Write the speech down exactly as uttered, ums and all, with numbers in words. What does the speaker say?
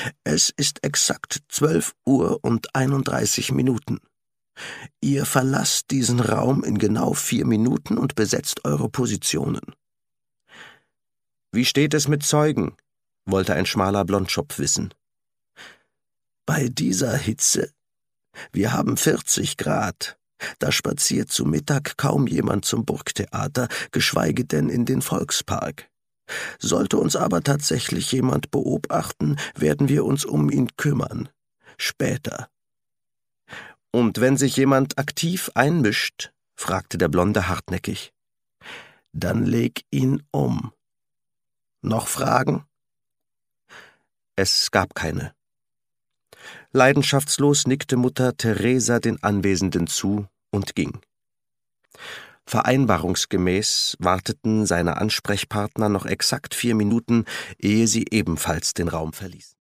Es ist exakt zwölf Uhr und einunddreißig Minuten. Ihr verlasst diesen Raum in genau vier Minuten und besetzt eure Positionen.« »Wie steht es mit Zeugen?« wollte ein schmaler Blondschopf wissen. »Bei dieser Hitze? Wir haben vierzig Grad. Da spaziert zu Mittag kaum jemand zum Burgtheater, geschweige denn in den Volkspark. Sollte uns aber tatsächlich jemand beobachten, werden wir uns um ihn kümmern. Später.« »Und wenn sich jemand aktiv einmischt?« fragte der Blonde hartnäckig. »Dann leg ihn um. Noch Fragen?« Es gab keine. Leidenschaftslos nickte Mutter Teresa den Anwesenden zu und ging. Vereinbarungsgemäß warteten seine Ansprechpartner noch exakt vier Minuten, ehe sie ebenfalls den Raum verließen.